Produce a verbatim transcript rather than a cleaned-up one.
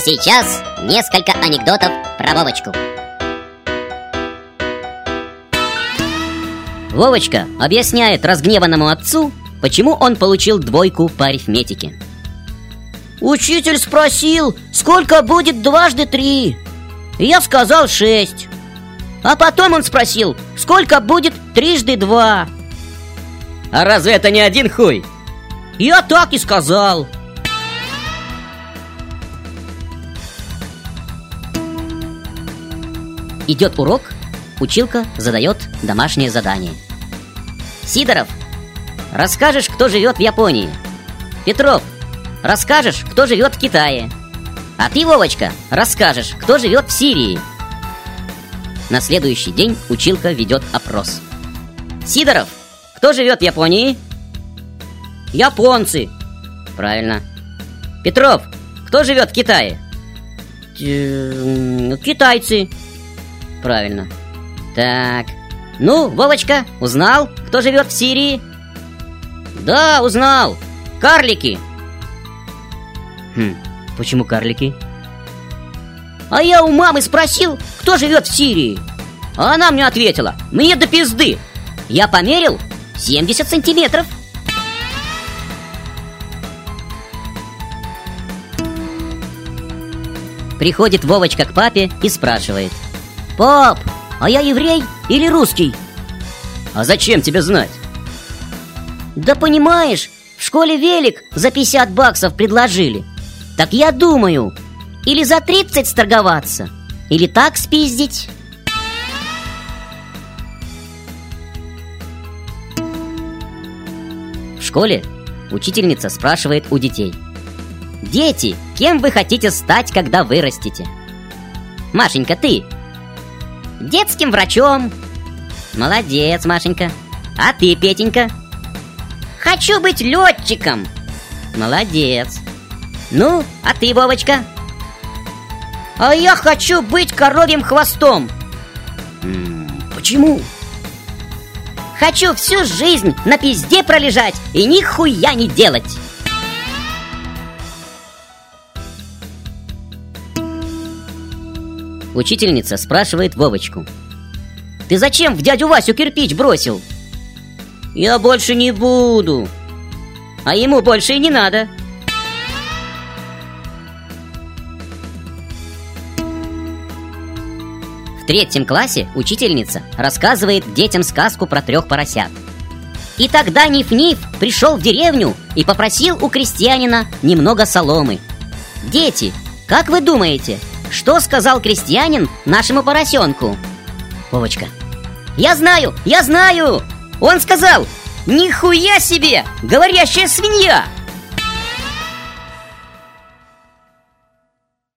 сейчас несколько анекдотов про Вовочку. Вовочка объясняет разгневанному отцу, почему он получил двойку по арифметике. Учитель спросил, сколько будет дважды три. Я сказал шесть. А потом он спросил, сколько будет трижды два. А разве это не один хуй? Я так и сказал. Идет урок, училка задает домашнее задание. Сидоров, расскажешь, кто живет в Японии. Петров, расскажешь, кто живет в Китае. А ты, Вовочка, расскажешь, кто живет в Сирии. На следующий день училка ведет опрос. Сидоров, кто живет в Японии? Японцы. Правильно. Петров, кто живет в Китае? Китайцы. Правильно. Так. Ну, Вовочка, узнал, кто живет в Сирии? Да, узнал. Карлики. Хм, почему карлики? А я у мамы спросил, кто живет в Сирии. А она мне ответила, мне до пизды. Я померил семьдесят сантиметров. Приходит Вовочка к папе и спрашивает: Пап, а я еврей или русский? А зачем тебе знать? Да понимаешь, в школе велик за пятьдесят баксов предложили. Так я думаю, или за тридцать сторговаться, или так спиздить. В школе учительница спрашивает у детей: дети, кем вы хотите стать, когда вырастете? Машенька, ты? Детским врачом. Молодец, Машенька. А ты, Петенька? Хочу быть летчиком. Молодец. Ну, а ты, Вовочка? А я хочу быть коровьим хвостом. М-м, почему? Хочу всю жизнь на пизде пролежать и нихуя не делать. Учительница спрашивает Вовочку: ты зачем в дядю Васю кирпич бросил? Я больше не буду. А ему больше и не надо. В третьем классе учительница рассказывает детям сказку про трех поросят. И тогда Ниф-Ниф пришел в деревню и попросил у крестьянина немного соломы. Дети, как вы думаете, что сказал крестьянин нашему поросенку? Вовочка: я знаю, я знаю. Он сказал: нихуя себе, говорящая свинья.